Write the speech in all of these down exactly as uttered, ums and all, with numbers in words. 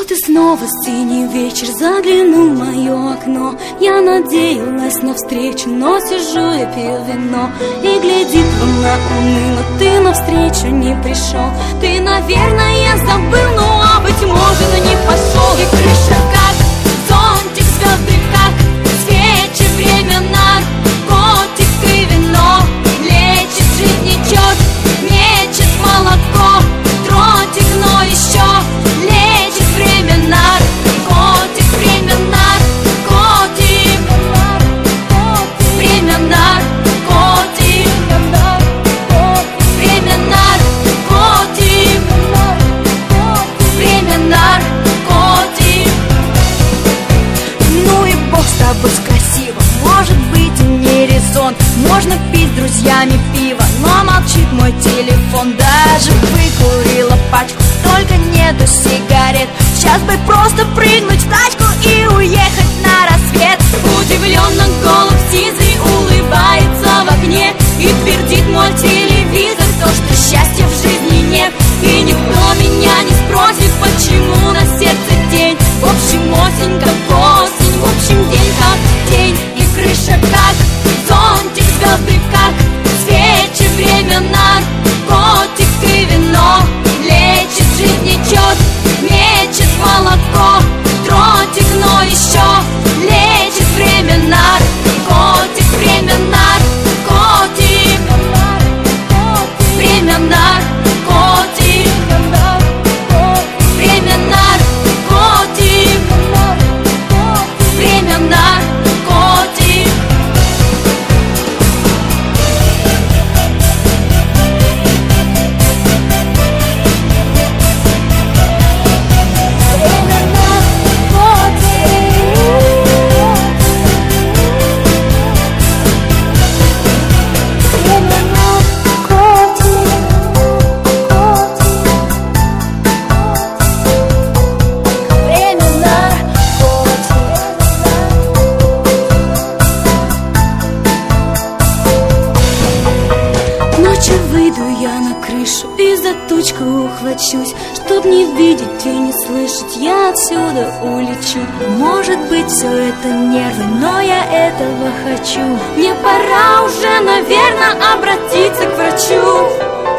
Вот и снова синий вечер заглянул в мое окно. Я надеялась на встречу, но сижу и пью вино. И глядит луна уныло, ты навстречу не пришел. Ты, наверное, забыл, ну а быть может и не пошел. И крыша как зонтик, звезды как свечи, время наркотик и вино. Лечит жизнь нечет, мечет молоко, дротик, но еще лечит время наркотик, время наркотик, время наркотик, время наркотик, время наркотик. Ну и бог с тобой, красиво, может быть и не резон. Можно пить с друзьями пиво, но молчит мой телефон. Даже выкурила пачку, только нету сигарет. Сейчас бы просто прыгнуть в тачку и уехать на рассвет. Удивленно голубь сизый улыбается в окне и твердит мой телевизор то, что счастья в жизни нет. И никто меня не спросит, почему на сердце день. В общем, осень как осень, в общем, день как день. И крыша как зонтик, звезды как свечи, время наркотик и вино. Лечит жизнь нечет, мечет молоко, дротик, но еще лечит время наркотик, время наркотик, время наркотик, время наркотик, время наркотик. Ночью выйду я на крышу и за тучку ухвачусь, чтоб не видеть и не слышать, я отсюда улечу. Может быть, все это нервы, но я этого хочу. Мне пора уже, наверное, обратиться к врачу.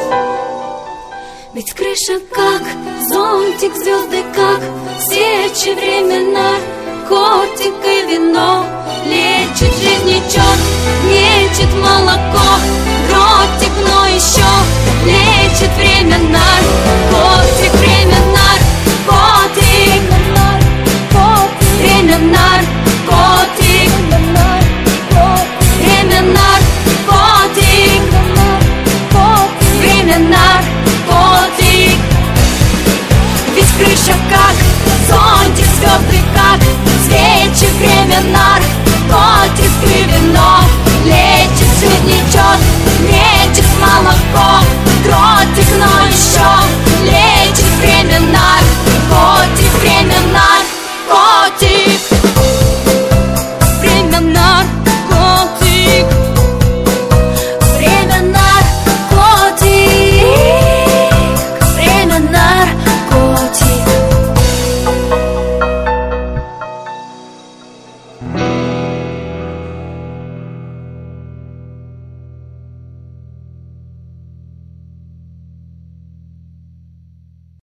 Ведь крыша как зонтик, звезды как свечи, время наркотик и вино. Лечит жизнь нечет, мечет молоко, дротик, но еще лечит время наркотик.